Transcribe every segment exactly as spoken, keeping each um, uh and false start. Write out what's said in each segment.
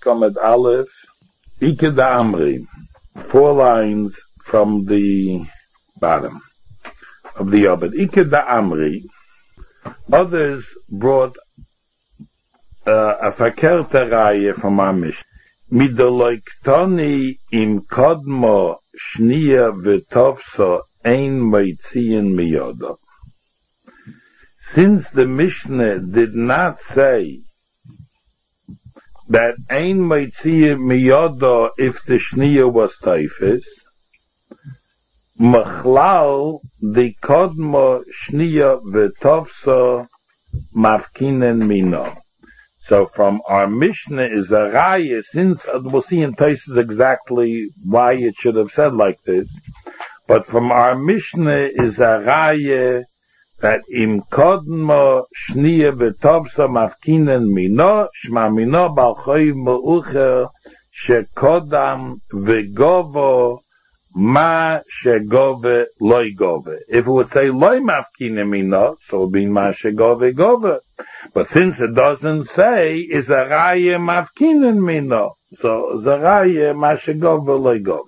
Komet Aleph, Ike da Amri, four lines from the bottom of the Yobed. Ike da Amri, others brought uh, a fakerte Reihe from our Mishnah. Midoloiktoni im kodmo shnia v'tovso ein moitziin miyodo. Since the Mishnah did not say that ein moitziin miyodo if the shnia was taifis, machlal the kodmo shnia v'tovso mafkinen mino. So from our Mishnah is a raya, since we'll see in places exactly why it should have said like this, but from our Mishnah is a raya that im kodmo shniya v'tovsa mafkinen mino shma mino bal choy meucher shekodam v'govo ma shegove loy gove. If it would say loy mafkinen mino, so it would be ma shegove gove. But since it doesn't say, is a raya mafkinen mino, so is a raya ma shegove loy gove.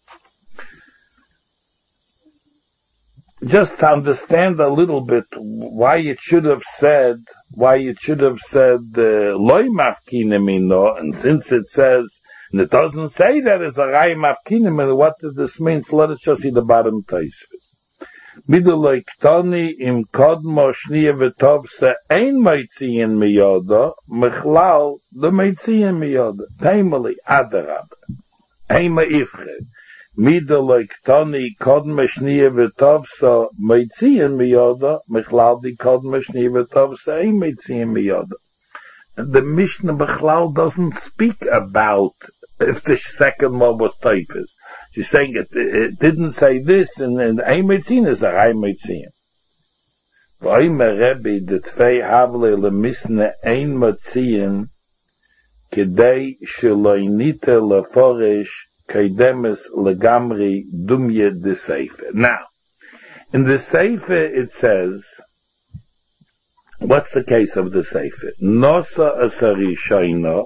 Just to understand a little bit why it should have said, why it should have said uh, loy mafkinen mino, and since it says, and it doesn't say that it's a raya mafkinen mino, what does this mean? So let us just see the bottom taisvis. Midoloiktoni im kodmo shniya v'tovsa ein moitziin miyoda, mechlal the moitziin miyoda. Taimali adarab. Eima ifche. Midoloiktoni kodmo shniya v'tovsa moitziin miyoda, mechlal the kodmo shniya v'tovsa ein moitziin miyoda. The Mishnah Bechlal doesn't speak about if the second one was typhus. She's saying it, it didn't say this, and and ein moitziin is a ein moitziin. V'oimer Rebbe the tvei havle lemisne ein moitziin kedei sheloinite leforish kaidemes legamri dumye de sefer. Now, in the sefer it says, what's the case of the sefer? Nosa asari shaina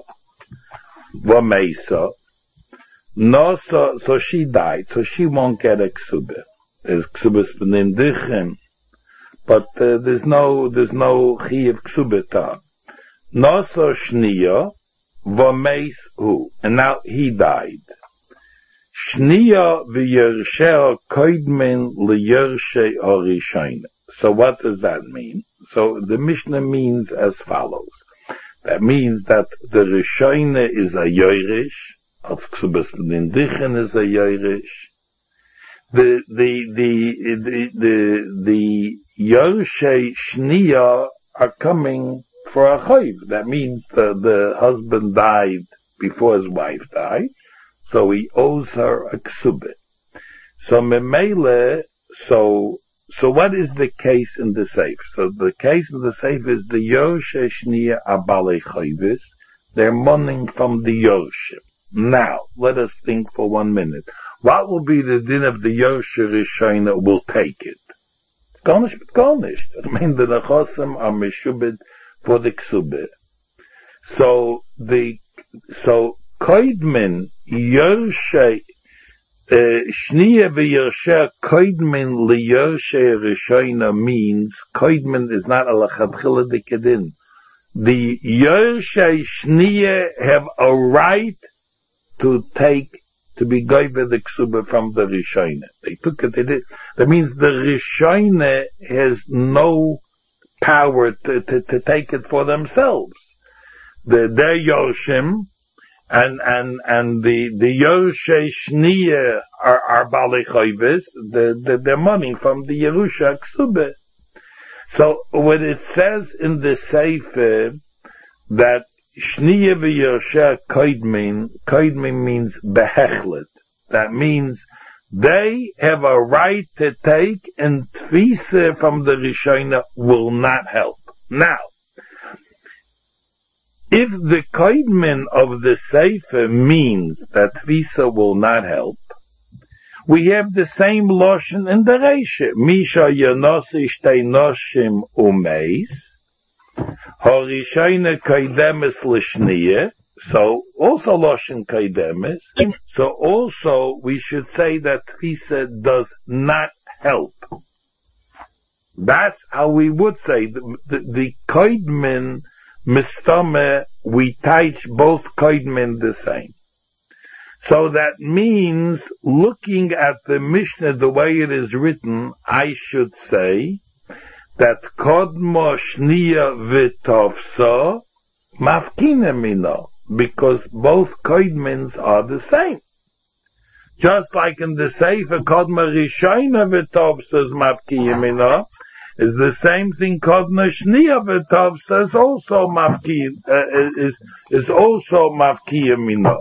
v'meisa. No, so, so she died, so she won't get a ksubah. There's ksubahs b'nim dichim, but uh, there's no, there's no chi of ksubah. No, so shniya, v'meis hu, and now he died. Shniya v'yersheh koidmin l'yersheh harishayna. So what does that mean? So the Mishnah means as follows. That means that the rishayna is a yorish, als ksubas b'nim dichen is a yorish. The, the, the, the, the, the Yorshei Shniya are coming for a chayv. That means the, the husband died before his wife died, so he owes her a ksubah. So memele, so, so what is the case in the safe? So the case in the safe is the Yorshei Shniya are balei chayvis. They're mourning from the Yorshim. Now, let us think for one minute. What will be the din of the Yorsha Rishayna will take it? Garnish but garnish. I mean, the Nechosim are Meshubed for the Ksubah. So, the, so, Koidmin, Yorsha, Shniya v'Yorsha, Koidmin liYorsha Rishayna means, Koidmin is not a Lachatchila Dikadin. The Yorsha Shniya have a right to take, to be given the ksubah from the Rishayna. They took it, they did. That means the Rishayna has no power to, to, to take it for themselves. The, they're Yoshim, and, and, and the, the Yoshei Shniya are, are Balei Chayvis, the, the, they're money from the Yerusha ksubah. So, when it says in the Sefer that Shniya v'Yorsha koidmin, koidmin means behechlet. That means they have a right to take, and tfisa from the Rishayna will not help. Now, if the koidmin of the Sefer means that tfisa will not help, we have the same loshen in the Reisha. Misha yonosi shtei noshim umeis, Harishayna kaidemes l'shniya, So also Loshen Kaidemis. So also we should say that Tfisa does not help. That's how we would say the the, the Kaidmin Mistame, we teach both Kaidmin the same. So that means, looking at the Mishnah the way it is written, I should say that Kodmo Shniya V'Tovsa Mafkine Mino, because both Kaidmins are the same. Just like in the Sefer Kodmo Rishayna V'Tovsa is Mafkine Mino, is the same thing. Kodmo Shniya V'Tovsa is also Mafkine, uh, is is also Mafkine Mino.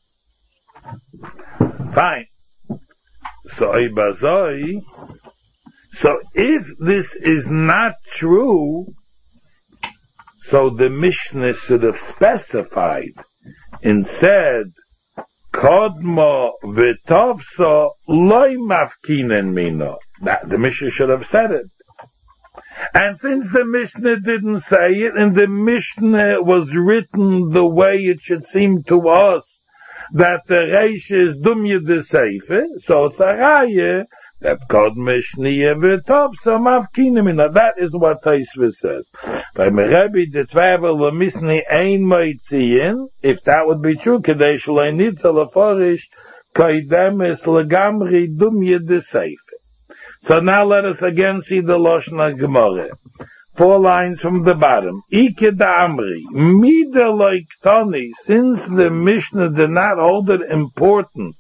Fine. So Ibazoi. So if this is not true, so the Mishnah should have specified and said, Kodmo v'tovso loy mafkinen mino. That the Mishnah should have said it. And since the Mishnah didn't say it, and the Mishnah was written the way it should seem to us, that the Reish is dumya de Seife, so it's a Raya, that Kodmo Shniya V'Tovsa Mafkine Mino. That is what Taisva says. By Merebi, the Tvavel L'Misni Ein Moitziyin, if that would be true, Kedei Shalei Nita L'Forish, Kaidemis L'Gamri Dumya de Seife. So now let us again see the Lashon Gemara. Four lines from the bottom. Ike da Amri, Mida Loiktoni, since the Mishnah did not hold it important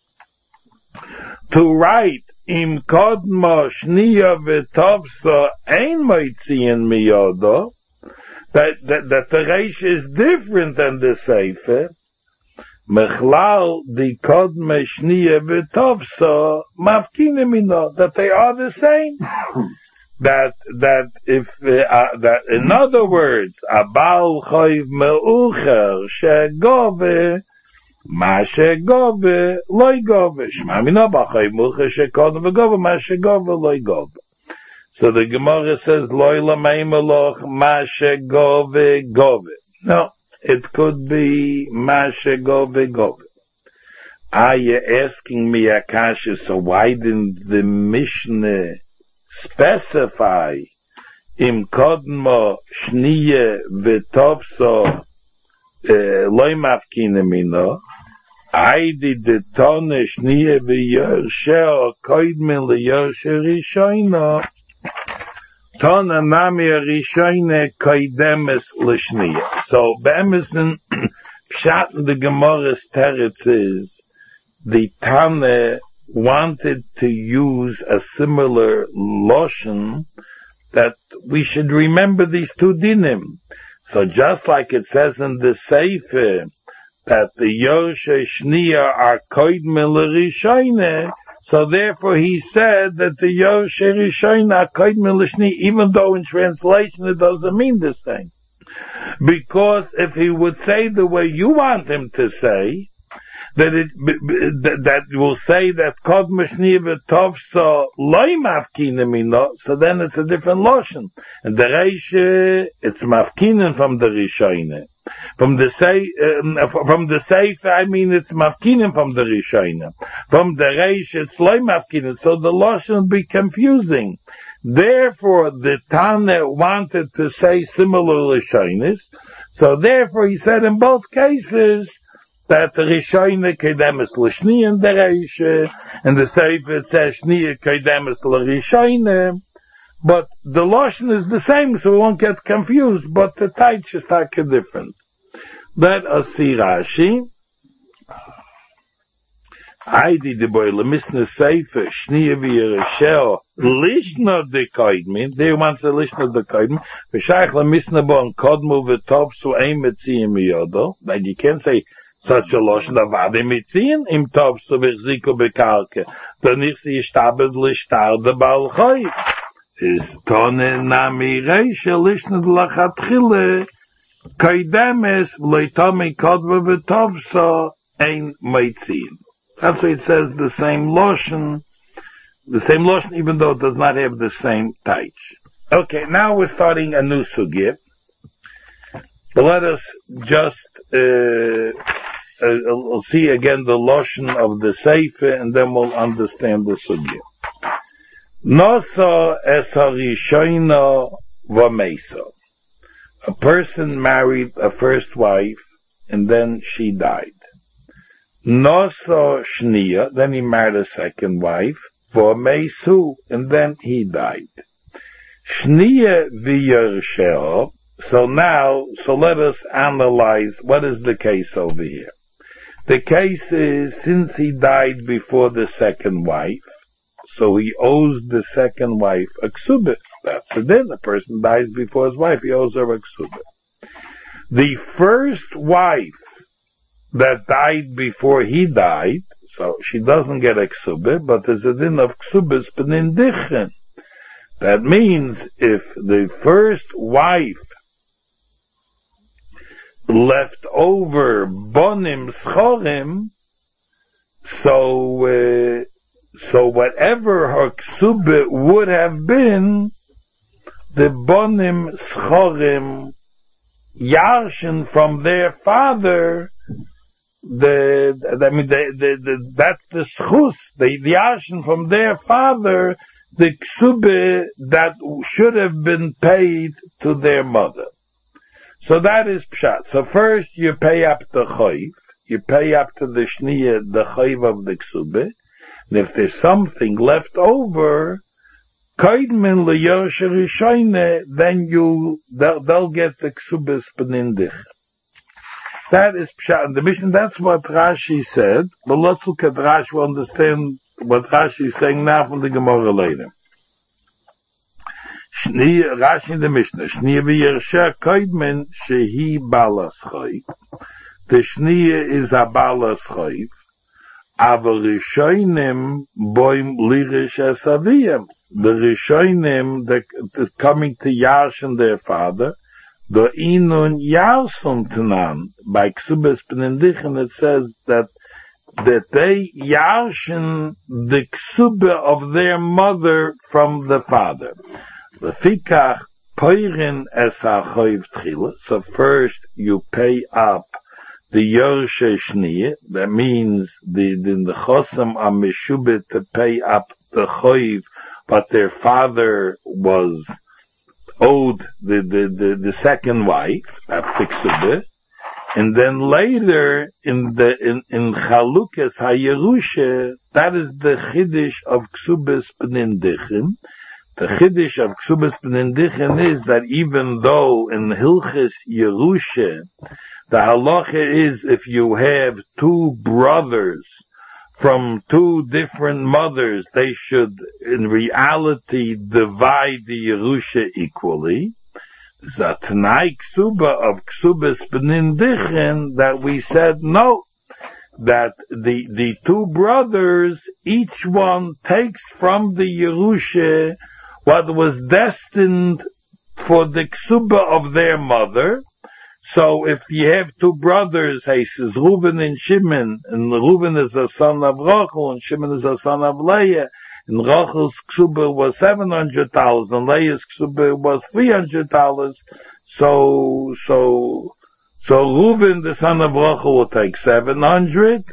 to write Im Kodmo Shniya V'Tovsa Ein Moitziyin Miyodo, that, that, that the Reish is different than the Sefer, Mechlal the Kodmo Shniya V'Tovsa Mafkine Mino, that they are the same. That, that if, uh, that in other words, Abal Choiv Me'ucher Shegove, Ma Shegove Loi Gove, Shma Mino B'Choiv Me'ucher Shekodem V'Gove, Ma Shegove Loi Gove. So the Gemara says, Loi Lamei Meloch, Ma Shegove Gove. No, it could be Ma Shegove Gove. Are you asking me, Akasha, so why didn't the Mishnah specify Im Kodmo Shniya V'Tovso Loi Mafkine Mino? I did the Tone Shniya V'Yorsheo Koidmin L'Yorshe Rishoyno Tone Nami Rishoyne Koidemes L'Shniya. So Be'emesen Pshat in the Gemara's teretz is the Tane wanted to use a similar lotion, that we should remember these two dinim. So just like it says in the Sefer that the Yorshe Shniya are Koidmin L'Rishoyne, so therefore he said that the Yorshe Rishoyne are Koidmin L'Shniya, even though in translation it doesn't mean the same. Because if he would say the way you want him to say, that it that, that will say that Kodmo Shniya V'Tovsa Loi Mafkine Mino, so then it's a different lotion. And the Reish, it's Mafkinen from the Rishoyne. From the say, uh, from the Sefer, I mean it's Mafkinen from the Rishoyne. From the Reish, it's Loi Mafkinen, so the lotion will be confusing. Therefore, the Tane wanted to say similar Rishoynes, so therefore he said in both cases, that the Rishoyne Keidemes L'Shniya and the Reish, and the Sefer says Shniya Keidemes L'Rishoyne, but the Lashon is the same, so we won't get confused, but the Taich is like different. Let us see Rashi. I did the boy Lemisna Sefer Shniya V'Yeresheo Lishna de Koidmin. There wants a Lishna de Koidmin. V'Shayach Lemisna Bo and Kodmo V'Tovsu Ein Metziyim Miyodo. But you can't say such a lotion of Ade Mitziin im Tov so V'Chziko Bekarke. Dann ich sie stabed l'shtar de Baal Choy. Is Tone Nami Reish Lishna L'Chatchile Kaidemes V'Leitami Kodmo V'Tovso Ein Mitziin. That's why it says the same lotion, the same lotion, even though it does not have the same taich. Okay, now we're starting a new sugya. But let us just uh, uh, we'll see again the lotion of the Sefer, and then we'll understand the sugya. Nosa es harishoina v'meisa. A person married a first wife, and then she died. Nosa shniya, then he married a second wife, v'meisu, and then he died. Shniya v'yersheo. So now, so let us analyze what is the case over here. The case is, since he died before the second wife, so he owes the second wife a ksubah. That's the din. A person dies before his wife, he owes her a ksubah. The first wife that died before he died, so she doesn't get a ksubah, but there's a din of ksubahs benin dichen. That means if the first wife left over bonim schorim, so uh, so whatever her ksubah would have been, the bonim schorim yarshin from their father, the I mean the, the, the that's the schus, the, the yarshin from their father, the ksubah that should have been paid to their mother. So that is pshat. So first you pay up the chayv, you pay up to the shniya, the chayv of the ksubah, and if there's something left over, kaidmin le'yosh rishayne, then you, they'll, they'll get the ksubahs benindich. That is pshat. And the mission, that's what Rashi said, but let's look at Rashi, we'll understand what Rashi is saying now from the Gemara later. Shniya, Rashi in the Mishnah, Shniya v'yersha koidmen shehi balas chayv. The Shniya is a balas chayv. Aval rishonim boim lirish esaviyim. The rishonim, the coming to Yarshin their father, the inun Yarsun tanan. By Ksubas Benindichin it says that that they Yarshin the Ksubah of their mother from the father. Lefikach poirin es ha'choiv tchila. So first you pay up the yorshe shniya. That means the the, the chosam are meshubit to pay up the choiv, but their father was owed the the the, the second wife. That's the ksubah. And then later in the in in Chalukas HaYerusha, that is the chiddush of Ksubas Benindichin. The chiddush of Ksubas Benindichin is that even though in Hilchis Yerusha, the halacha is if you have two brothers from two different mothers, they should in reality divide the Yerusha equally. The Tanai Ksuba of Ksubas Benindichin that we said no, that the the two brothers, each one takes from the Yerusha what was destined for the Ksuba of their mother. So if you have two brothers, he says Reuven and Shimon, and Reuven is a son of Rachel, and Shimon is a son of Leah, and Rachel's ksuba was seven hundred dollars, and Leah's ksuba was three hundred dollars. So, so, so Reuven, the son of Rachel, will take seven hundred.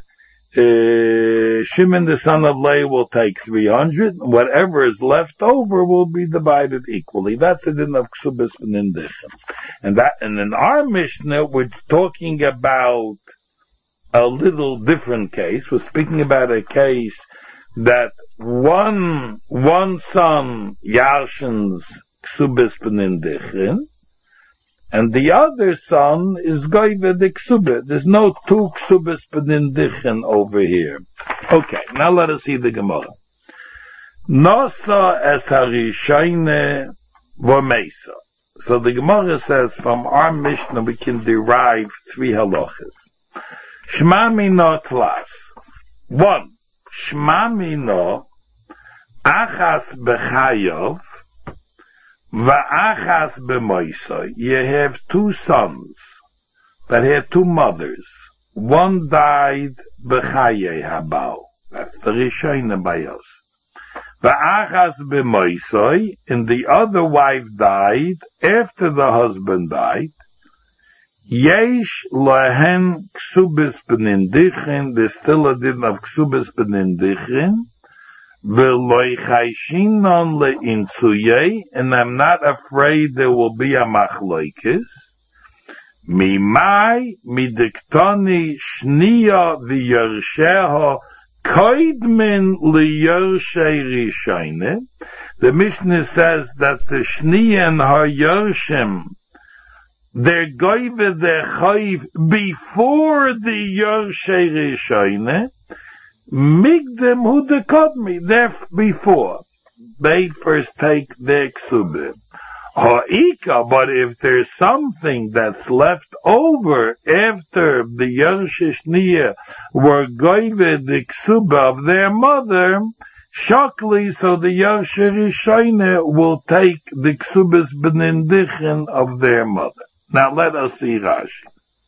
Uh, Shimon, the son of Leah, will take three hundred. Whatever is left over will be divided equally. That's the din of ksubas benindichin. And that, and in our Mishnah, we're talking about a little different case. We're speaking about a case that one, one son Yarshins ksubas benindichin, and the other son is goyve the ksubah. There's no two ksubas benindichin over here. Okay, now let us see the Gemara. Nosa es harishayne v'meisa. So the Gemara says from our Mishnah we can derive three halachas. Shma mino tlas. One, Shma mino achas b'chayov va'achas b'moisoi. You have two sons that had two mothers. One died b'chayei habao. That's the Rishonim bayos. Va'achas b'moisoi, and the other wife died after the husband died. Yesh lahen ksubis benindichin, there's still a din of ksubis benindichin, v'loi chayshinon le'intsuyeh, and I'm not afraid there will be a machloikis. Mimai midiktoni shniya v'yersheha koidmin li'yershei rishayne. The Mishnah says that the shniya and her yershim, they're goyve their chayiv before the yershei rishayne. Migdem hu dekodmi, they're before. They first take their ksubim. Ha'ika, but if there's something that's left over after the Yershe Shniya were goyve the ksuba of their mother, shokli, so the Yershe Rishayne will take the ksubas benindichin of their mother. Now let us see Rashi.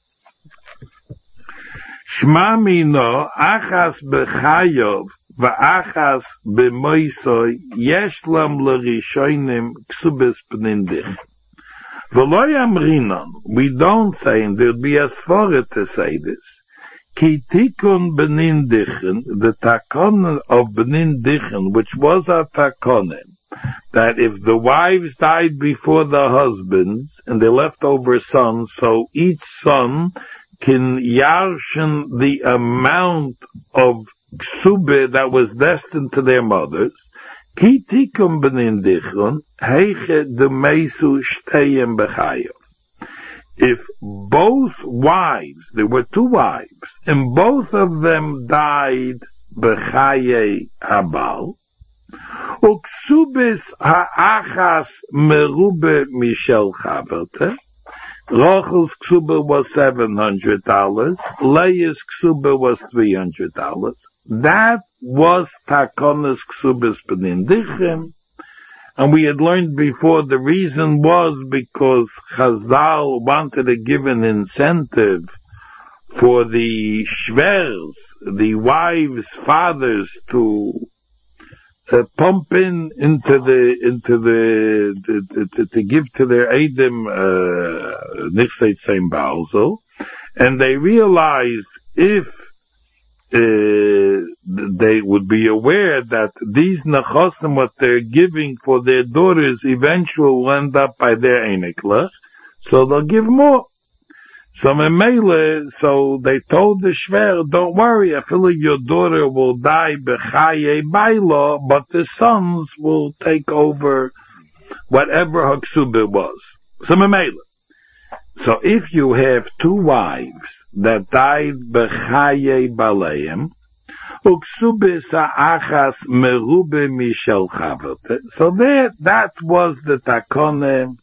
Shma mino achas bechayov v'achas b'moisoy yesh lam l'rishonim ksubes b'nindich. V'lo yamrinon, we don't say, and there'll be a svara to say this, ki tikun b'nindichen, the takon of b'nindichen, which was a takonim, that if the wives died before the husbands, and they left over sons, so each son can yarshen the amount of ksube that was destined to their mothers. Ki tikum benindichon heiche de meisu shteyem bechayov. If both wives, there were two wives, and both of them died bechaye habal, uksubis ha'achas merube mishel chaverte. Rachel's ksuba was seven hundred dollars. Leah's ksuba was three hundred dollars. That was Takonas ksubas benindichem. And we had learned before the reason was because Chazal wanted to give an incentive for the shvers, the wives' fathers, to Uh, pump in into the into the to, to, to give to their Eidim Nichseit Seim Balzo, and they realized if uh, they would be aware that these Nechosim, what they're giving for their daughters, eventually will end up by their Eineklach, so they'll give more. So Memele, so they told the Shver, don't worry, I feel like your daughter will die bechaye bailo, but the sons will take over whatever her ksubah was. So Memele. So if you have two wives that died bechaye baleim, uksubis ha'achas merube mishel chaverte, so that, that was the takone.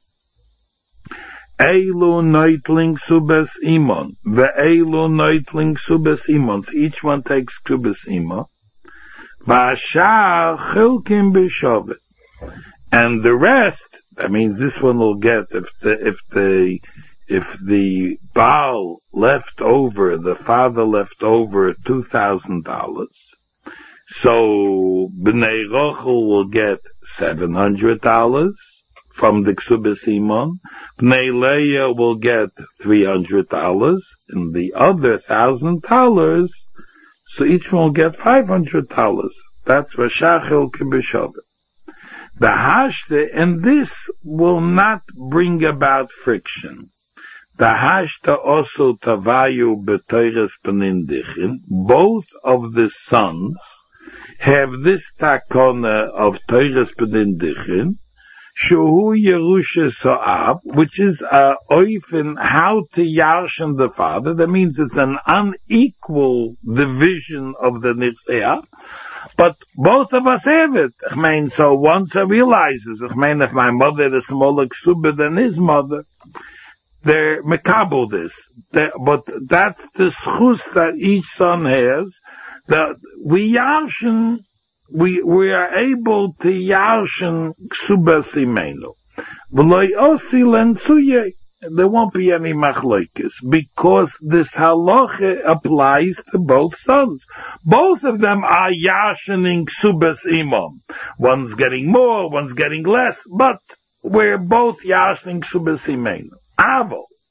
Eilu neutling subes imon, ve'eilu neutling subes imon. Each one takes subes imon. V'ashar chilkim b'shovet. And the rest, that means this one will get, if the, if the, if the Baal left over, the father left over two thousand dollars, so B'nai Rochel will get seven hundred dollars. From the Ksubas Imon, Bnei Leah will get three hundred dollars, and the other thousand dollars, so each one will get five hundred dollars. That's Vashachel Kibishovet. The Hashta, and this will not bring about friction. The Hashta also Tavayu B'Teires Penindichin, both of the sons have this takona of Teires Penindichin, Shuhu Yerusha So'ab, which is a oifen how to yarshen the father. That means it's an unequal division of the Nirseah. But both of us have it. I mean, so once I realizes, I mean, if my mother is smaller ksuba than his mother, they're mekabel this. They're, but that's the schus that each son has, that we yarshen, We, we are able to yarshen ksubas imenu. V'loi osi lensuye. There won't be any machlokes because this halacha applies to both sons. Both of them are yarshening ksubas imam. One's getting more, one's getting less, but we're both yarshening ksubas imenu. Avo.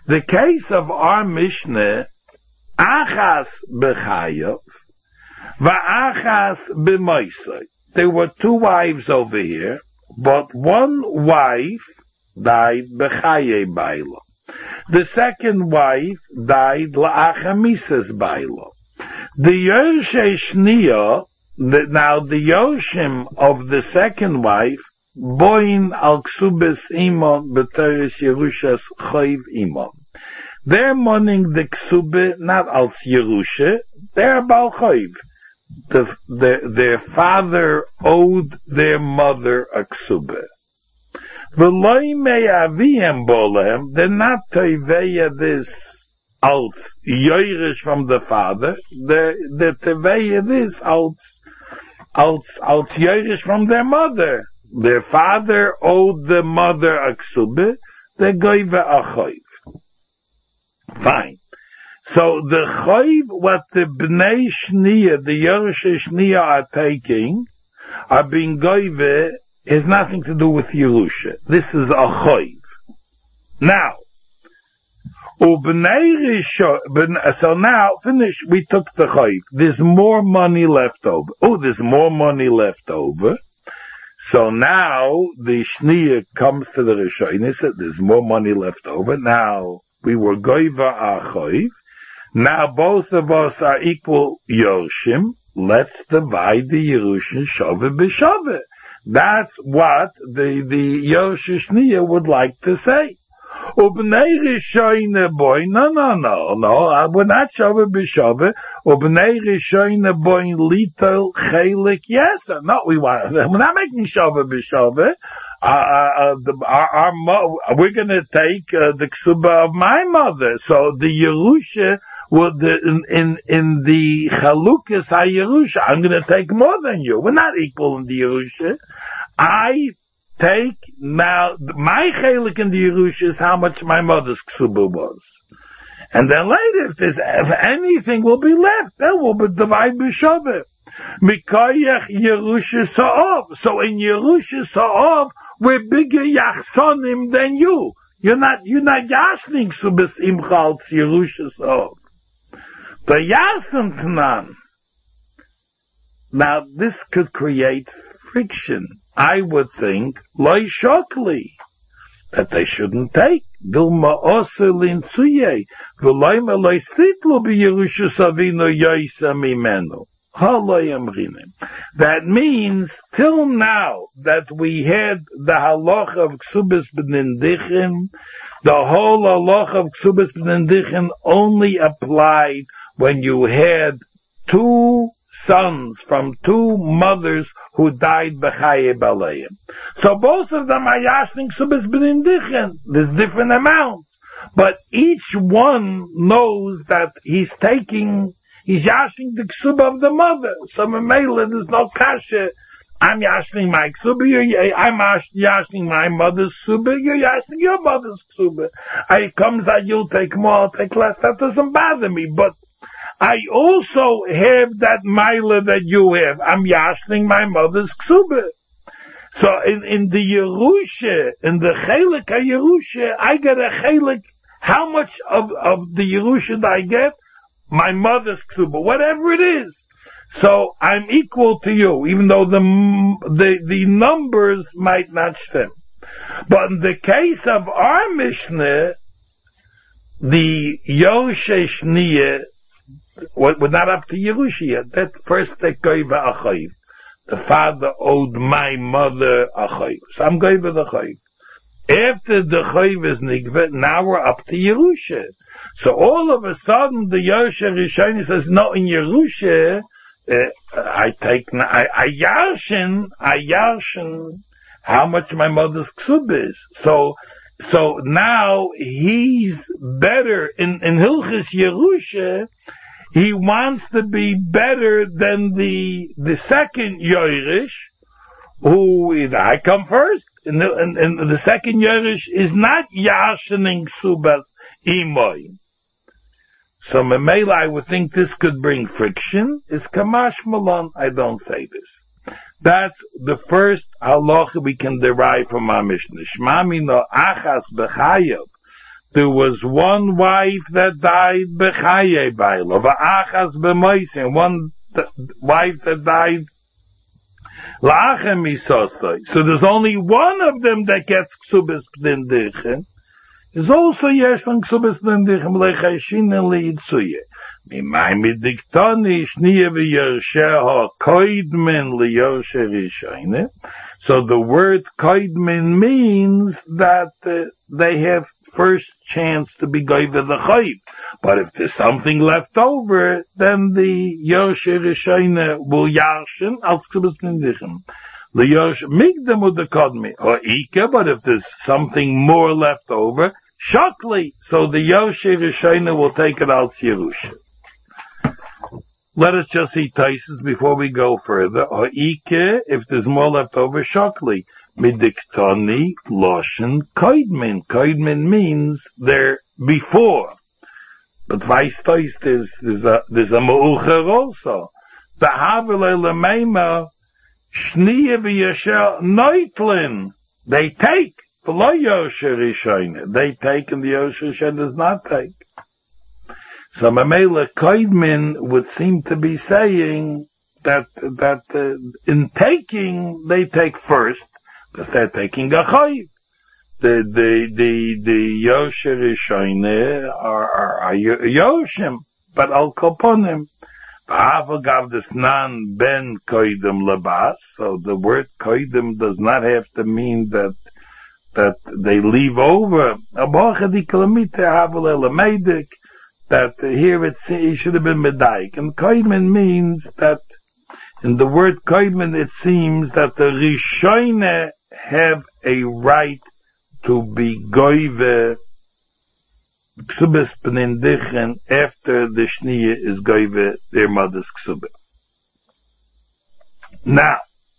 The case of our Mishnah, achas b'chayav, va'achas b'moisei. There were two wives over here, but one wife died b'chaye bailo. The second wife died la'achamisas bailo. The Yorshe Shniya, now the Yoshim of the second wife, boin al ksubes imon b'teres Yerushas choiv imon. They're mourning the ksube not als Yerusha, they're bal choiv. The, the, their father owed their mother a ksube. V'loi me'aviem bolem, they're not teveya this als yoirish from the father, they're, they're teveya this als, als, als yoirish from their mother. Their father owed the mother a ksube, they gave a choiv. Fine. So the choiv, what the bnei shniya, the Yerush shniya are taking, are being goive, has nothing to do with Yerusha. This is a choiv. Now, ubnei risho, so now, finish, we took the choiv. There's more money left over. Oh, there's more money left over. So now, the shniya comes to the rishonis, there's more money left over. Now, we were goiva a choiv. Now both of us are equal Yorshim. Let's divide the Yerushin Shove b'Shove. That's what the, the Yerush Shniya would like to say. Ubnei Rishoyne boy, no, no, no, no, we're not Shove b'Shove. Ubnei Rishoyne boy little chelik, yes, no, we want, we're not making Shove b'Shove. Uh, uh, the, our, our mo- we're going to take uh, the ksuba of my mother. So the Yerusha, well, the, in, in, in the Chalukas HaYerusha, I'm going to take more than you. We're not equal in the Yerusha. I take now, my chelik in the Yerusha is how much my mother's ksuba was. And then later, if there's, if anything will be left, then we'll be divided b'shaveh. Mikoyach Yerusha Sa'ov. So in Yerusha Sa'ov, we're bigger Yachsonim than you. You're not, you're not Yashning Subis Imchal Yerusha Sa'ov. The Yasim Tanan. Now this could create friction. I would think, Loi Shokli, that they shouldn't take. Vilma Oselin Tsuye. V'loima Loi Stitlu Bi Yerusha Savino Yoisa Mimenu. That means, till now, that we had the halach of Ksubis B'Nindichim, the whole halach of Ksubis B'Nindichim only applied when you had two sons from two mothers who died B'chaye B'Aleim. So both of them are yashning Ksubis B'Nindichim. There's different amounts. But each one knows that he's taking He's yashing the ksuba of the mother. So Mamela, there's no kasha. I'm yashing my ksuba, you're, I'm yashing my mother's ksuba, you're yashing your mother's ksuba. It comes that you'll take more, I'll take less, that doesn't bother me. But I also have that mila that you have. I'm yashing my mother's ksuba. So in, in the Yerusha, in the chelik ha-Yerusha, I get a chelik. How much of, of the Yerusha do I get? My mother's ksuba, whatever it is. So I'm equal to you, even though the, the, the numbers might not stem. But in the case of our Mishnah, the Yoshe Shniya, we're not up to Yerusha yet. That first they gave a chayiv. The father owed my mother a chayiv. So I'm going with the chayiv. After the chayiv is nigva, now we're up to Yerusha. So all of a sudden, the Yerush Rishoni says, no, in Yerusha, uh, I take, I, I yarshin, I yarshin, how much my mother's ksub is. So, so now he's better, in, in Hilchis Yerusha, he wants to be better than the, the second Yerush, who is, I come first, and the, and, and the second Yerush is not yarshining ksubas imoy. So Memela, I would think this could bring friction. Is Kamash Malon? I don't say this. That's the first halacha we can derive from our Mishnah. Shmami no achas b'chayav there was one wife that died b'chaye bailo, v'achas b'moisin, one th- wife that died la'achem misosoi. So there's only one of them that gets ksubis p'nindichin. There's also yesh von ksubis p'nindichin l'chashin and li'itzuye. Mimai midiktoni shniye v'yersheha koidmen li'yershe rishayne. So the word koidmen means that uh, they have first chance to be goyve the chayv. But if there's something left over, then the yershe rishayne will yarshin als ksubis p'nindichin. The yershe migdem ud the kodmi or ike. But if there's something more left over, shakli. So the yershe rishayne will take it out Yerusha. Let us just see Taisus before we go further. Ha'ike, if there's more left over, shakli. Midiktoni, loshen, koidmin. Koidmin means they're before. But vice Tais, there's, there's a, there's a ma'ucher also. The havile lemeima, shniye v'yasher noitlin. They take. V'lo yosher rishayne. They take and the yosher rishayne does not take. So Mamela Koidmin would seem to be saying that that uh, in taking they take first because they're taking a chayv. The the the the yosher rishayne are are, are yoshim, but al koponim. V'hava this nan ben koidim labas. So the word koidim does not have to mean that that they leave over. That here it, it should have been medaik. And koidmen means that, in the word koidmen it seems that the rishoyne have a right to be goyve ksubes p'nindichen after the shniya is goyve their mother's ksubah. Now,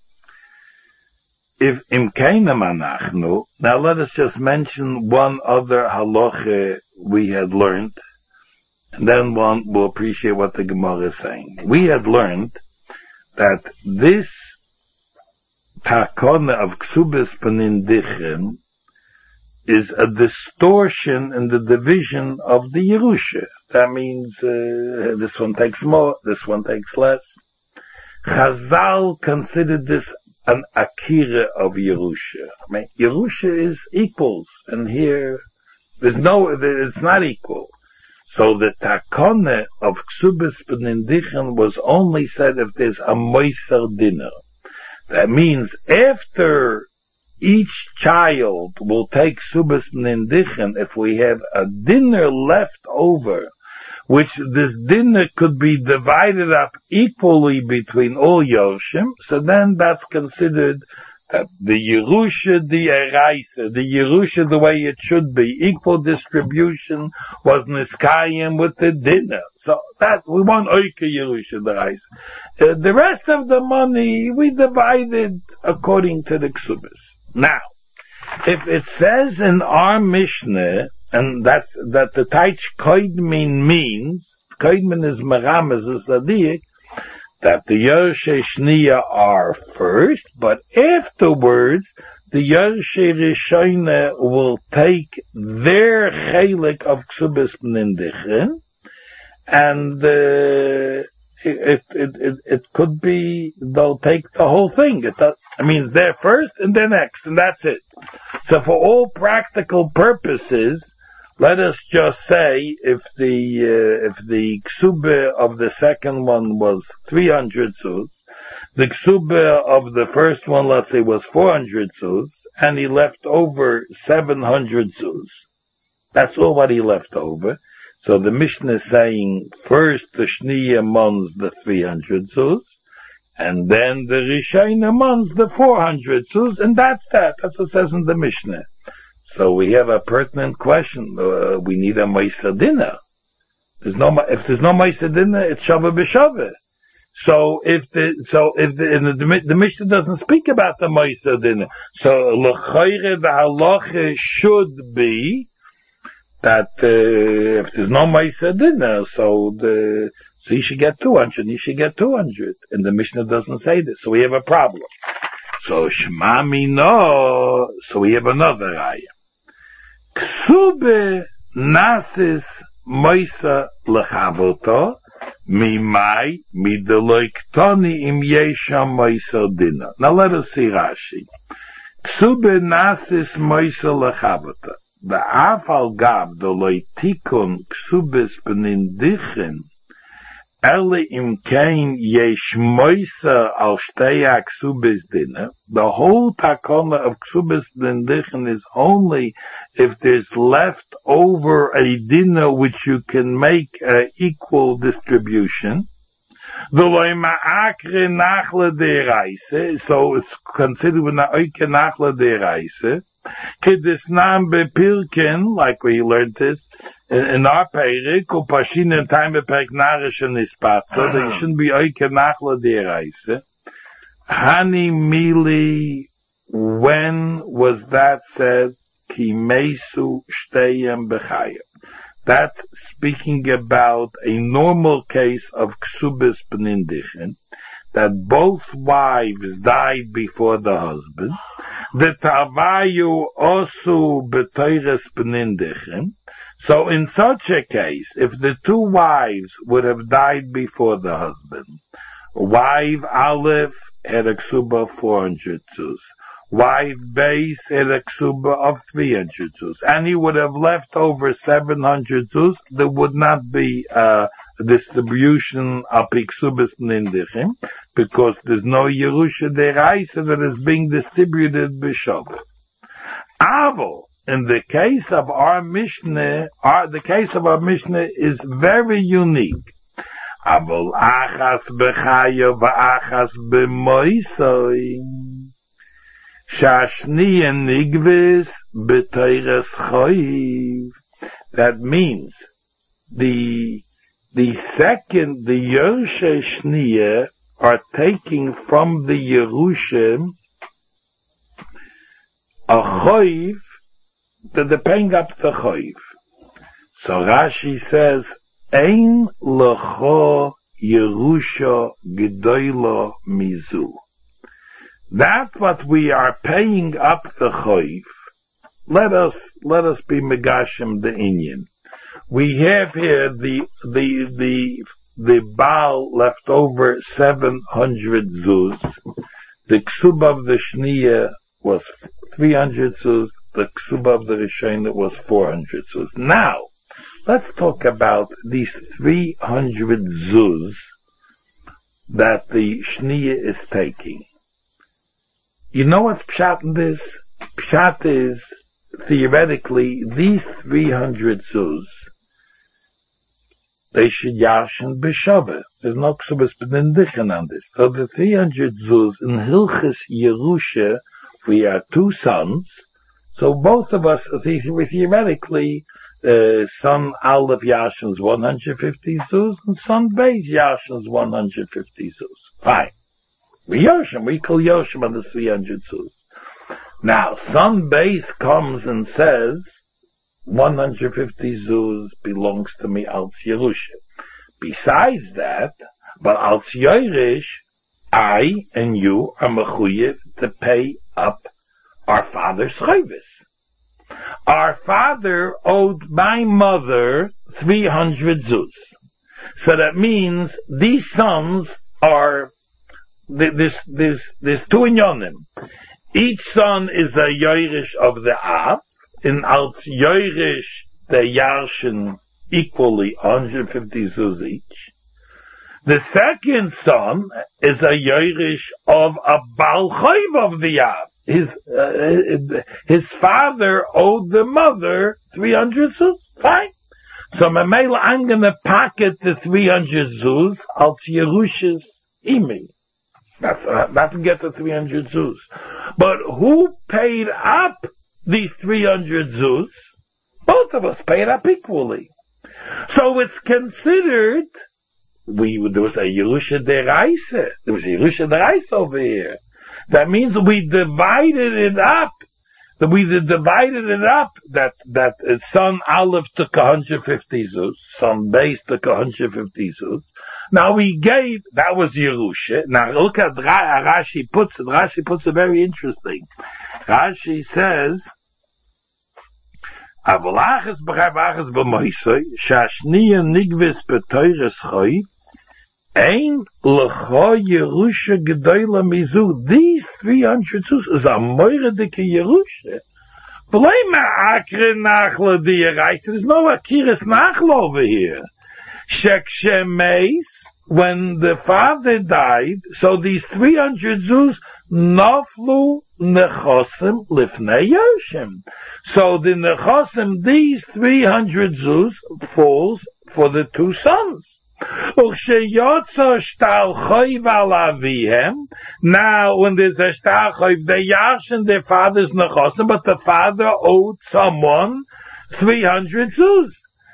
if imkeina manachnu, now let us just mention one other halacha we had learned, and then one will appreciate what the Gemara is saying. We had learned that this takona of ksubis p'nindichen is a distortion in the division of the Yerusha. That means uh, this one takes more, this one takes less. Chazal considered this an akira of Yerusha. I mean, Yerusha is equals, and here there's no, it's not equal. So the takone of ksubis p'nindichen was only said if there's a moiser dinner. That means after each child will take ksubis p'nindichen, if we have a dinner left over, which this dinner could be divided up equally between all Yoshim, so then that's considered that the Yerusha, the Eraisa, the Yerusha the way it should be, equal distribution was Niskayim with the dinner. So that, we want Oike Yerusha, the Eraisa. Uh, the rest of the money, we divided according to the Ksubis. Now, if it says in our Mishnah, and that's, that the Taich Koidmin means, Koidmin is Merames, is Sadiq, that the Yershe Shniya are first, but afterwards, the Yershe Rishayne will take their chelik of Ksubis P'nindichen, and uh, it, it, it, it could be, they'll take the whole thing. It, it means they're first and they're next, and that's it. So for all practical purposes, let us just say if the uh, if the ksubah of the second one was three hundred sus, the ksubah of the first one, let's say, was four hundred sus, and he left over seven hundred sus. That's all what he left over. So the Mishnah is saying first the Shniya mons the three hundred sus, and then the Rishayna mons the four hundred sus, and that's that. That's what it says in the Mishnah. So we have a pertinent question. Uh, we need a Meiser dinner. There's no, if there's no Meiser dinner, it's Shava b'Shava. So if the, so if the, and the, the Mishnah doesn't speak about the Meiser dinner. So l'chayre the halacha should be that uh, if there's no Meiser dinner, so the, so you should get two hundred, you should get two hundred. And the Mishnah doesn't say this. So we have a problem. So Shema Mino, so we have another ayah. Ksube nasis moisa lechavota, mimai mideloiktoni im yesham moisa dina. Now let us see Rashi. Ksube nasis moisa lechavota. The afal gab the loitikon ksubes benindichin ele im kein yesh moisa al shteya ksubes dina. The whole takona of ksubes benindichin is only if there's left over a dinner which you can make an equal distribution. So it's considered an oike nachle de reise. Kedisnam bepilken, like we learned this in, in our perik, upashin in time perik narish and ispat. So they shouldn't be oike nachle de reise. Hani mili, when was that said? Ki mesu shteyem bechayim. That's speaking about a normal case of ksubis benindichin, that both wives died before the husband. The tavayu osu b'toires benindichin. So in such a case, if the two wives would have died before the husband, wife Aleph had a ksuba of four hundred zus. Wife base had a ksuba of three hundred zus, and he would have left over seven hundred zus. There would not be uh, a distribution of ksubas nindichim, because there's no Yerusha deraisa that is being distributed b'shavah. Avo, in the case of our Mishnah, our, the case of our Mishnah is very unique. Avol achas b'chayo v'achas b'moisoi. Shashni and Nigvis b'toires choiv. That means the the second, the Yershe Shniya are taking from the Yerusha a choiv that they're paying up the choiv. So Rashi says, Ein lecho Yerusha gedoylo mizu. That what we are paying up the choiv, let us, let us be megashim the inyan. We have here the, the, the, the Baal left over seven hundred zuz. The ksuba of the Shniya was three hundred zuz. The ksuba of the Rishayna was four hundred zuz. Now, let's talk about these three hundred zuz that the Shniya is taking. You know what's pshat in this? Pshat is, theoretically, these three hundred zuz, they should yashin b'shaveh. There's no ksubas b'nindichin on this. So the three hundred zuz in Hilchis Yerusha, we have two sons, so both of us, theoretically, uh, son Aleph yashins one hundred fifty zuz, and son Beis yashins one hundred fifty zuz. Fine. We Yoshim, we call Yoshim on the three hundred zuz. Now, son Beis comes and says, one hundred fifty zuz belongs to me als Yerusha. Besides that, but als Yerush, I and you are mechuyev to pay up our father's chayvis. Our father owed my mother three hundred zuz. So that means these sons are, there's, there's, there's two inyonim. Each son is a Yerush of the Av. In als Yerush, the Yarshin equally one hundred fifty zuz each. The second son is a Yerush of a Baal Chayv of the Av. His, uh, his father owed the mother three hundred zuz. Fine. So Mamela, I'm gonna pocket the three hundred zuz als Yerush's imi. That's, uh, not to get the three hundred zuz. But who paid up these three hundred zuz? Both of us paid up equally. So it's considered, we, there was a Yerusha deraisa. There was a Yerusha deraisa over here. That means we divided it up. That we divided it up. That, that son Aleph took one hundred fifty zuz. Son Beis took one hundred fifty zuz. Now we gave, that was Yerusha. Now look at Rashi puts it. Rashi puts it very interesting. Rashi says, Avalachas b'chavachas b'moisoi, shashniya nigvis b'toyres choy, ein lecha Yerusha gedoyla mizu. These three hundred zuz is a moiredike Yerusha. V'lei ma'akre nachla di'erais. There's no akiris nachla over here. Shekshe meis, when the father died, so these three hundred zuz naflu nechosim lifnei Yoshim. So the nechosim, these three hundred zuz falls for the two sons. Now, when there's a shtar choiv, they yarshen their father's nechosim, but the father owed someone three hundred zuz.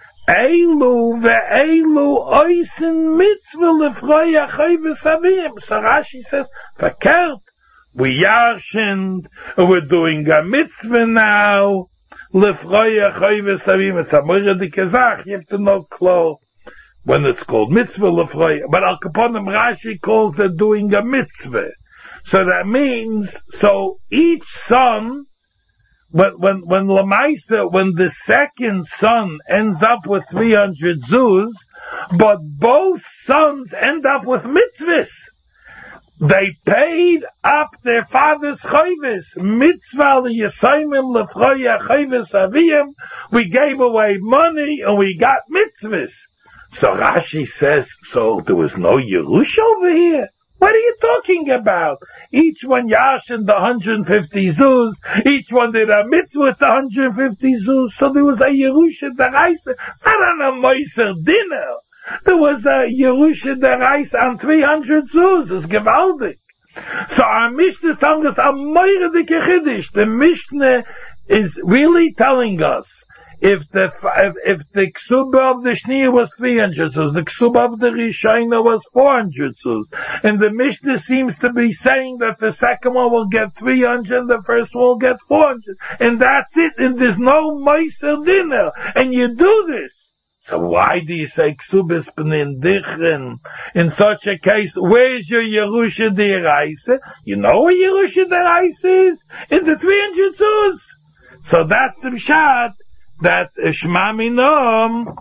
Eilu ve'eilu oisin mitzvah lefroya choiv savim. So Rashi says, verkehrt, we yarshened, we're doing a mitzvah now, lefroya choiv savim. It's a moiredike zach, you have to know close. When it's called mitzvah lefroya, but Al Kaponim Rashi calls that doing a mitzvah. So that means, so each son, when, when, when Lamaisa, when the second son ends up with three hundred zuz, but both sons end up with mitzvahs. They paid up their father's chayvis. Mitzvah l'yesayimim lefroya chayvis aviyim. We gave away money and we got mitzvahs. So Rashi says, so there was no Yerusha over here? What are you talking about? Each one yashin the one hundred fifty zuz, each one did a mitzvah with the one hundred fifty zuz, so there was a Yerusha deraisa, not on a Moiser dinner. There was a Yerusha deraisa on three hundred zuz, it's gewaldig. So our Mishnah is telling us a moire de kechiddish. The Mishnah is really telling us, If the if, if the ksuba of the shniya was three hundred zuz, the ksuba of the rishayna was four hundred zuz, and the Mishnah seems to be saying that the second one will get three hundred, and the first one will get four hundred, and that's it. And there's no meiser dinner, and you do this. So why do you say ksubis b'nin dichen? In such a case, where's your Yerusha deraisa? You know where Yerusha deraisa is? In the three hundred zuz. So that's the pshat. That Shema Minom,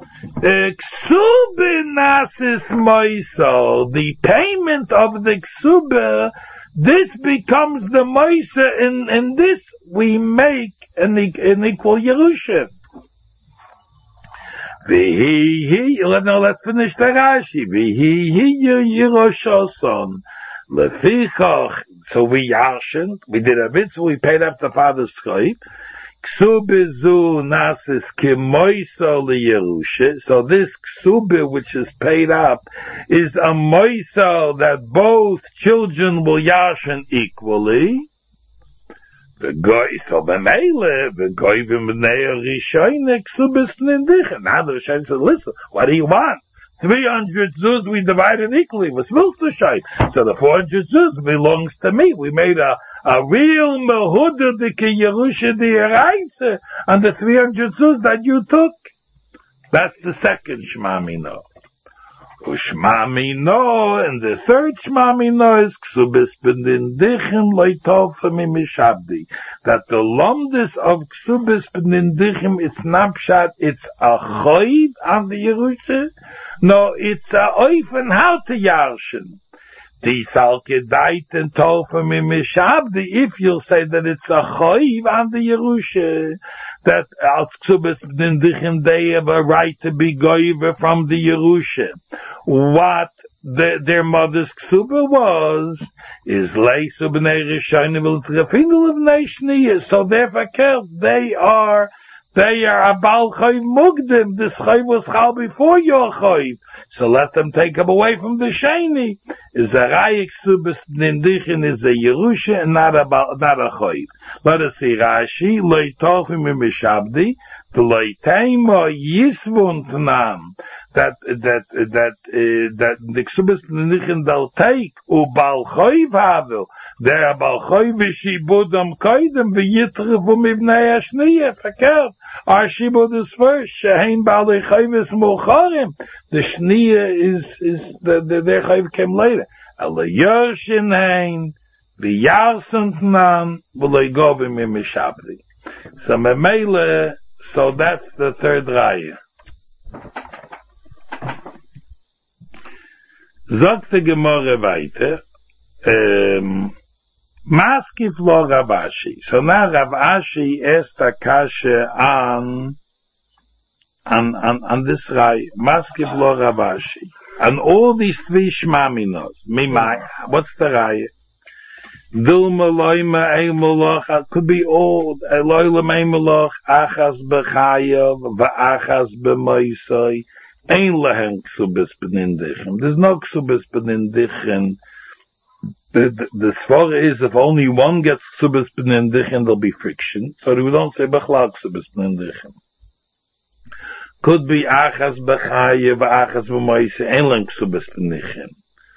Ksube Nasis Moisa, the payment of the Ksube, this becomes the Moisa, and in this we make an, an equal Yerusha. Vihi, no, let's finish the Rashi. Vihi Yerushason. Lefichach, so we yarshened, we did a mitzvah, we paid up the father's chayv. Ksubizu nasis kimoisa liyerusha. So this ksubi, which is paid up, is a moisa that both children will yashin equally. The goy so b'meile, the goy v'mnei rishoyne ksubis nindichen. Now the Rishoyne says, listen, what do you want? three hundred zuz we divided equally. Was supposed to show. So the four hundred zuz belongs to me. We made a, a real mehuda de Yerusha deraisa on the three hundred zuz that you took. That's the second Shema Mino. Ushma Mino, and the third Shema Mino is ksubis b'nindichim loitolfa mimishabdi. That the lomdis of ksubis b'nindichim, it's not pshat, it's a choiv on the Yerusha. No, it's a oifen how to yarshin. The salkedait and tolfa mimishabdi, if you'll say that it's a choiv on the Yerusha, that als ksubis b'nindichim, they have a right to be goiver from the Yerusha. What the, their mother's ksuba was, is leisu b'nei rishayne v'l'trefinu l'vnei shniya. So therefore, they are, they are a bal chayv mugdim. This chayv was chal before your chayv. So let them take him away from the sheni. Is a rayik ksubas b'nindichin is a Yerusha and not a, not a chayv. Let us see Rashi, loy tofim imishabdi, the loy teima yisvun tnam. That that that uh, that the ksubas b'nindichin they'll take u bal chayv havel. Der bal chayv v'shibudam kaidem v'yitrefu mibnei hashniya. Verkehrt. Our shibud is first. Shehein balei chayvis mocharim. The shniya is is the, the their chayv came later. Ala yershin hein v'yarsent nan v'lei govim imishabdi. So memele, So that's the third raya. Sagt die Gemorre weiter, um, Maskif lo Rav Ashi. So now Rav Ashi asked a kasha on, on, on, on this raya, Maskif lo Rav Ashi. And all these three shmaminos, mimai, what's the raya? Dilma loima ei malach, could be all, loima ei malach, achas bechayav, va'achas b'moisoi, ein lehen ksubis benindichem. There's no ksubis benindichem. The, the, the svara is if only one gets ksubis benindichem, there'll be friction. So we don't say bechlal ksubis benindichem. Could be achas bechayav, va'achas b'moisoi, ein lehen ksubis benindichem.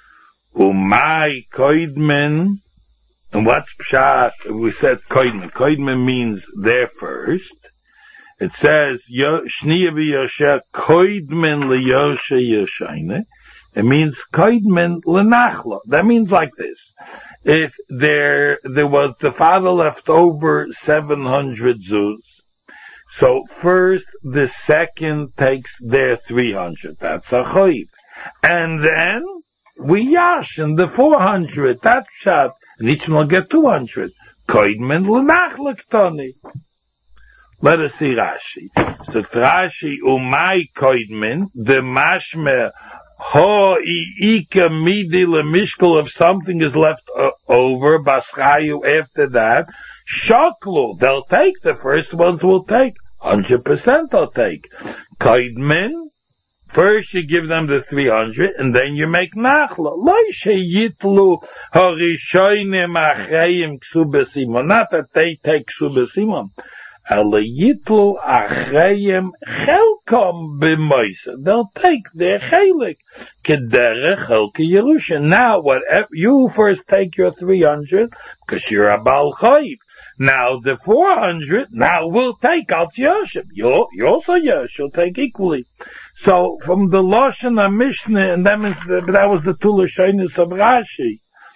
Umay koidmen. And what's pshat? We said koidman. Koidman means there first. It says shniya v'yosher koidman liyosher yoshayne. It means koidman lenachlo. That means like this: if there there was the father left over seven hundred zuz, so first the second takes their three hundred. That's a choiv, and then we yashin the four hundred. That's pshat. And each one will get two hundred. Koidmen l'nachlektoni. Let us see Rashi. So Rashi, umay koidmen, the mashmer, ho i'ika midi lemishkel, if something is left uh, over, baschayu after that, shoklu, they'll take, the first ones will take, one hundred percent they'll take. Koidmen, first you give them the three hundred, and then you make nachla. Lo sheyitlu harishonim achayim ksubesimon. Not that they take ksubesimon. Ele yitlu achayim chelkom b'moisa. They'll take their chelik. Kederech chelke Yerusha. Now, whatever, you first take your three hundred, because you're a Baal Chayiv. Now, the four hundred, now we'll take out Yoshim. You, you also Yosh, you'll take equally. So, from the Lashon HaMishnah, and that means the, that was the two Lashonos of Rashi.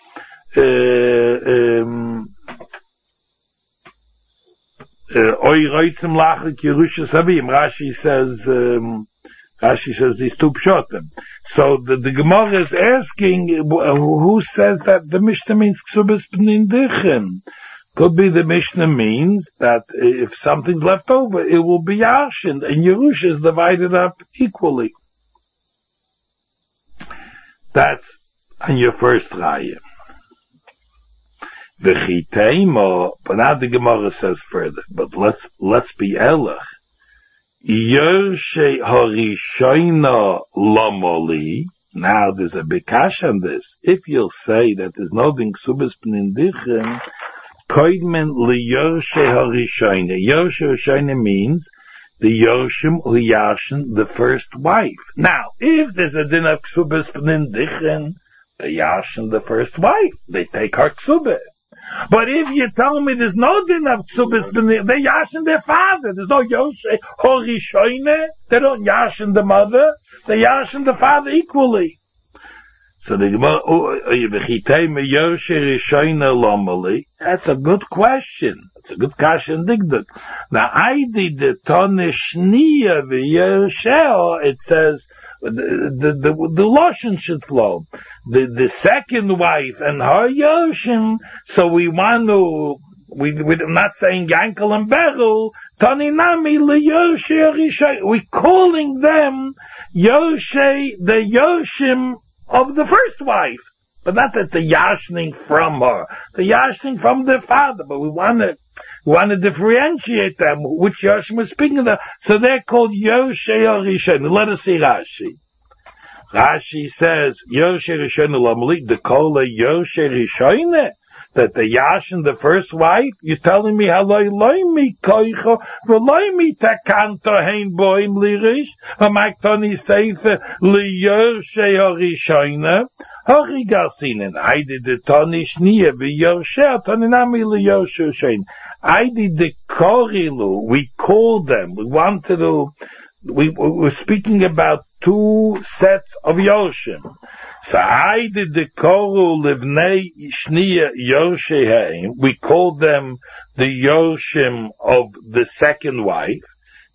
Um, Oy roitzim lachik Yerusha Savim. Rashi says, um, Rashi says these two pshotim. So the, the Gemara is asking, who says that the Mishnah means ksubis b'nindichem? Could be the Mishnah means that if something's left over, it will be Yarshin, and Yerusha is divided up equally. That's on your first raya. The Chiteima, but now the Gemara says further, but let's, let's be Elach. Yershe Harishoina Lamoli. Now there's a big kash on this. If you'll say that there's no thing Ksubis B'nindichem, Koidmen liyorshe harishoine. Yorshe harishoine means the Yoshim Liyashin, the first wife. Now, if there's a din of ksubas b'nindichem, the Yashin, the first wife, they take her ksubas. But if you tell me there's no din of ksubas b'nindichem, they Yashin their father. There's no Yorshe harishoine. They don't Yashin the mother. They Yashin the father equally. So the Gemara, that's a good question. It's a good question, digduk. Now, I did the tonishniya v'yoshel. It says the the the, the lashon should flow. The the second wife and her yoshim. So we want to. We we're not saying Yankel and Berul. Toninami liyoshe rishay. We're calling them Yoshe, the yoshim of the first wife, but not that the yashning from her, the yashning from the father. But we want to, we want to differentiate them, which Yashim is speaking of. So they're called Yoshe Rishon. Let us see Rashi. Rashi says Yoshe Rishon Lamali, the Kola Yoshe Rishon, that the yashin, the first wife. You're telling me haloi loimi koicho v'loimi takanto hein boim lirish hamaktoni seife liyoshe harishayna harigasinen. I did the toni shniya v'yoshe toninami liyoshe shein. I did the korilu. We called them. We wanted to. We we were speaking about two sets of yoshim. So I did the koru livnei shniya yosheheim. We called them the yoshim of the second wife.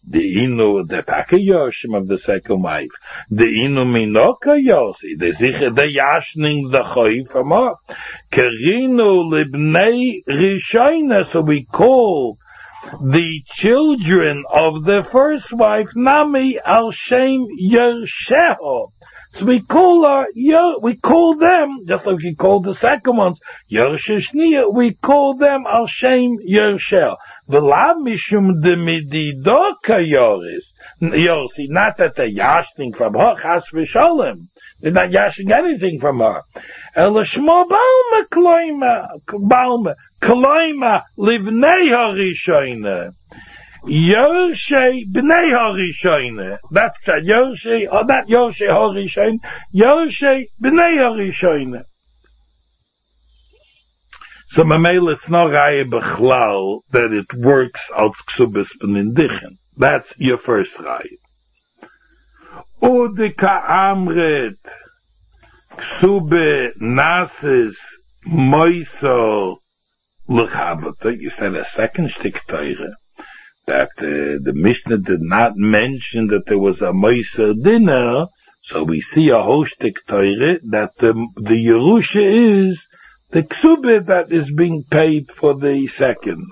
The inu, the taka yoshim of the second wife. The inu minoka yosi. The sicher the yashning the choy from her. Kerinu libnei rishoina. So we call the children of the first wife Nami al Shem Yersheho. So we call her, we call them, just like we call the second ones, Yersheshniya, we call them al Shem Yershel. V'la mishum de mididoka yoris. Yorsi, not that they're yashing from her, chas v'sholem. They're not yashing anything from her. Ela shmo balma kloima, balma, kloima livnei harishoyne. Yoshei b'nei harishoyne. That's that, Yoshei, or not Yoshei harishoyne, Yoshei b'nei harishoyne. So Mamela, it's not Raya Bechlal that it works als Ksubis Benindichin. That's your first Raya. Udika Amrit Ksube Nasis Moiso Lechavata. You said a second shtik Teire that uh, the Mishnah did not mention that there was a Moiso dinner. So we see a whole shtik Teire that the, the Yerusha is the ksube that is being paid for the second.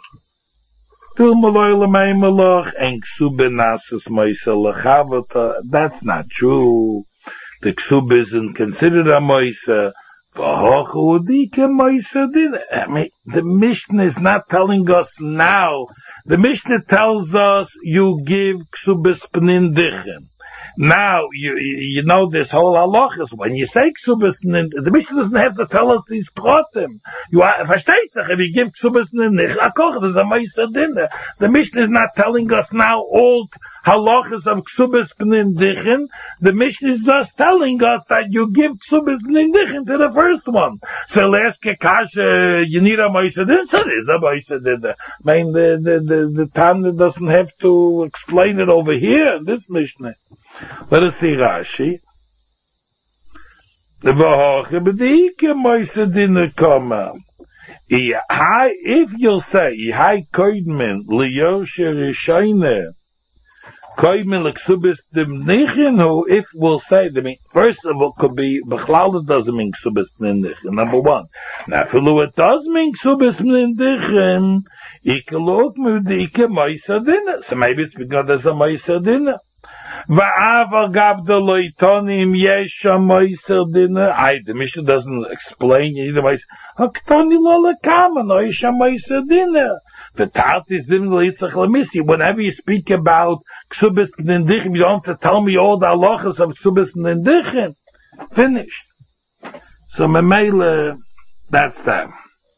That's not true. The ksube isn't considered a moisa. I mean, the Mishnah is not telling us now. The Mishnah tells us you give ksubes pnin dichem. Now, you, you know this whole halachas. When you say ksubas, the Mishnah doesn't have to tell us these pratim. You are, versteht sich, if you give ksubas nich, akoch, there's a meisa dinner. The Mishnah is not telling us now all halachas of ksubas p'nindichen. The Mishnah is just telling us that you give ksubas p'nindichen to the first one. So let's get kasha, you need a meisa dinner, so there's a meisa dinner. I mean, the, the, the, the Tana doesn't have to explain it over here in this Mishnah. Let us see Rashi. If you'll say, Hai Koidmin, Liyoshe Rishayne, Koidmin L'Ksubis Dimnichin, if we'll say, I mean, first of all, could be, Bechlal doesn't mean Ksubis Dimnichin, number one. Now, if it does mean Ksubis Dimnichin, Ikelot Mudike Maisa Dinner. So maybe it's because there's a Maisa Dinner. Va'avar gav the loitonim yesh a moiser dinner. I, the Mishnah doesn't explain. You need a moiser. Haktoni lo lekama, no yesh a moiser dinner. The Tarti zim leitzach lemisi. Whenever you speak about ksubis nindichim, you don't have to tell me all the halachas of ksubis nindichim. Finished. So memele, that's that.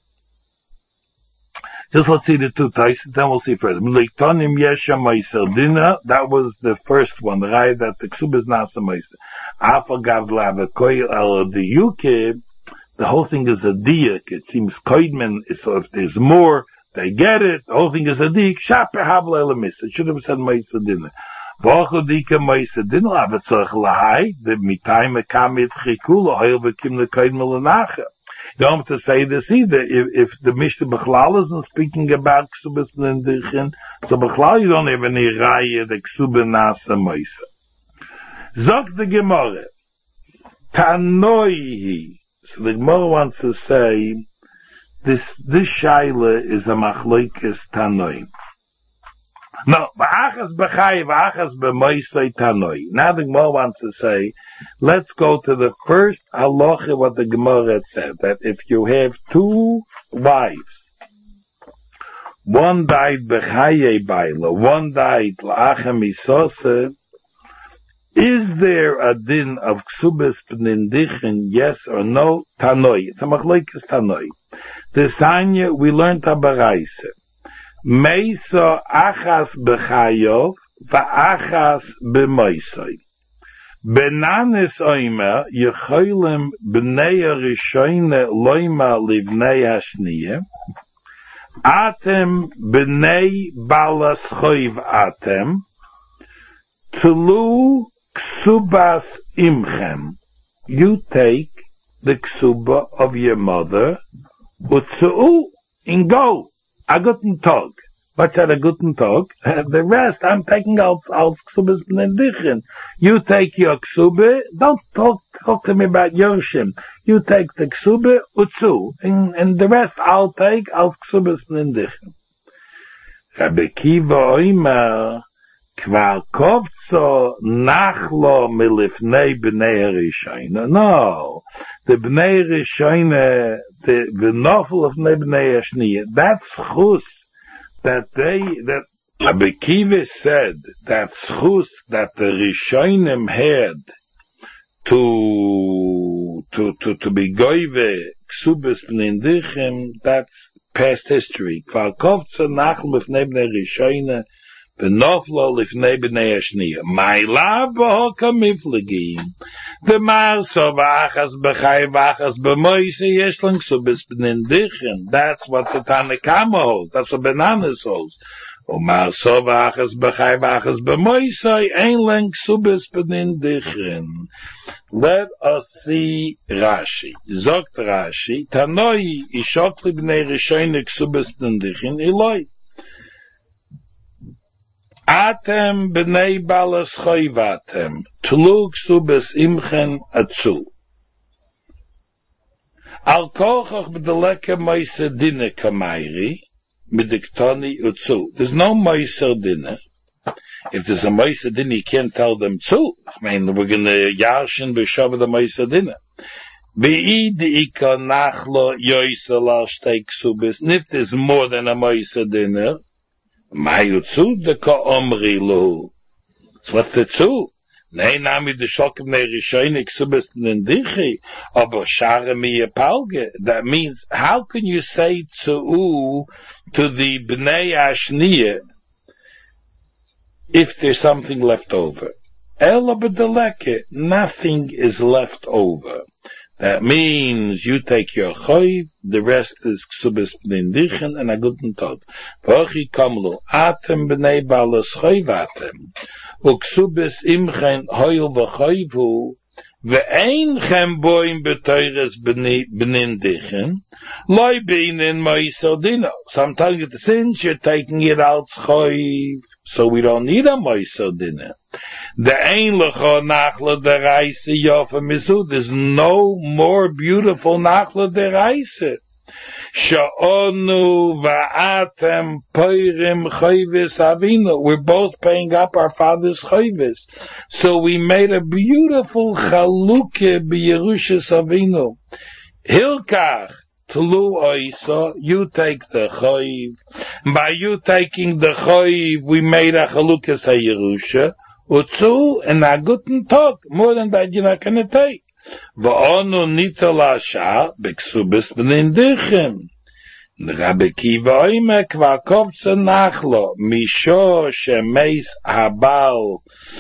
Just let's see the two Taisis, then we'll see further. Leiktonim yesha meiser dinner, that was the first one, the right that the ksub is nasa meiser. Afagav lavakoy al the U K, the whole thing is a diak. It seems koidman, so if there's more, they get it. The whole thing is a diak. Shape havla elamis. It should have said meiser dinner. Vacho dika meiser dinner, avatzach lahai, the mitay mekamit chikula, hoil bekim the koidman lenacha. You don't have to say this either. If, if the Mishnah Bechlal isn't speaking about Ksubas Nindichin, so Bechlal you don't have any Raya, the Ksubas Nasa Moisa. Zog the Gemara, Tanoihi. So the Gemara wants to say, this, this Shaila is a Machlokes Tanoi. No, V'achas B'chai, V'achas B'moisei Tanoi. Now the Gemara wants to say, let's go to the first halacha what the Gemara said, that if you have two wives, one died B'chayei Baila, one died L'achem Isose, is there a din of Ksubas P'nindichin, yes or no? Tanoi. It's a Machlokes Tanoi. The Sanya, we learned a Baraisa. Meisa achas b'chayov va'achas b'moisoi. Benanis oimer yecholim b'nei rishoyne loima livnei hashniye. Atem b'nei balas choiv atem. Tulu ksubas imchem. You take the ksuba of your mother, utzu, and go. A guten Tag. What's at a guten Tag? The rest I'm taking als, als Ksubas B'nindichin. You take your Ksube, don't talk, talk to me about Yershim. You take the Ksube, Utsu, and, and the rest I'll take als Ksubas B'nindichin. Rabbi Kiva Oimer, Kvar Kovtso Nachlo Milifnei B'nei Rishayna. No, the B'nei Rishayna, the V'nofel of B'nei Ashniya, that's Chus, that they, that Rabbi Kiva said, that Chus, that the Rishonim had to, to, to, to be Goive, Ksubas B'nindichin, that's past history. Kvar Kovtso Nachlo Milifnei B'nei Rishayna, V'noflo lifnei b'nei ashniya. My love b'hoka miflegim. V'marso v'achas b'chai v'achas b'moise yeshlang subis b'nindichin. That's what the Tanakama holds. That's what Bananas holds. V'marso v'achas b'chai v'achas b'moise einlang subis b'nindichin. Let us see Rashi. Zogt Rashi, Tanoi ishotli b'nei rishonik subis b'nindichin iloi. Atem b'nei balas choivatem, tlug subes imchen atzu. Al kochach b'deleke moise dinne kamayri, midiktoni utzu. There's no moise dinne. If there's a moise dinne, you can't tell them tzu. I mean, we're gonna yarshin b'shava the moise dinne. V'id ika nachlo yoisel al shtei ksubes. And if there's more than a moise dinne, Mayutzu de ka omri lo. So what's the tzu? Nei nami de shokim ne rishonik subes nindichi, aber share mi palge. That means, how can you say tzu to the bnei ashniya if there's something left over? Ela b'deleke, nothing is left over. That means you take your choiv, the rest is ksubis b'nindichin and a guten tog. V'ochi kamlu, atem b'nei balas choivatem, uksubis imchen hoil v'choivu, ve'einchem boim b'toires b'nindichin, loi b'inin moisodino. So I'm telling you, since you're taking it out choiv, so we don't need a moisodino. The ein lecho nachla deraise yofa mizu. There's no more beautiful nachla deraise. Sha'onu va'atem poirim chayvis avinu. We're both paying up our father's chayvis. So we made a beautiful chaluke b'yerushas avinu. Hilkach tlu oisa, you take the chayv. By you taking the chayv, we made a chalukas ha'yerusha. Utzu and a guten tog, more than that you're not going to take. V'onu nita la'ashar, b'ksubis b'nindichin. Rabbi Kiva oime kvakovtsa nachlo, misho shemeis habal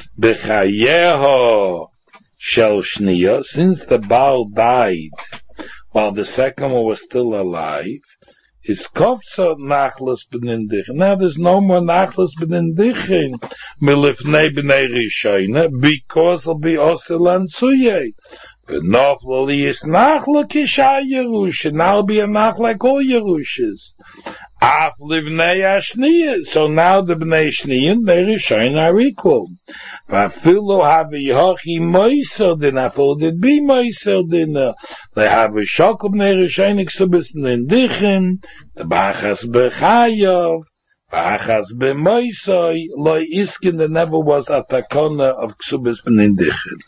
b'chayeho shel shniya, since the Baal died while the second one was still alive, is kovtsa nachlos b'nindichin. Now there's no more nachlos b'nindichin milifnei b'nei rishayna, because it'll be osel and suye. V'noflo liyis nachlo kisha yerusha. Now it'll be a nach like all yerushas. Af livnei ashniya. So now the b'nei shniya and b'nei rishayna are equal. V'afilu havi hochi moisel din, afil did be moisel din. They have a shock of b'nei rishayna ksubis b'nindichin, the bachas b'chayav, bachas b'moisoi, loy iskin, there never was a takona of ksubis b'nindichin.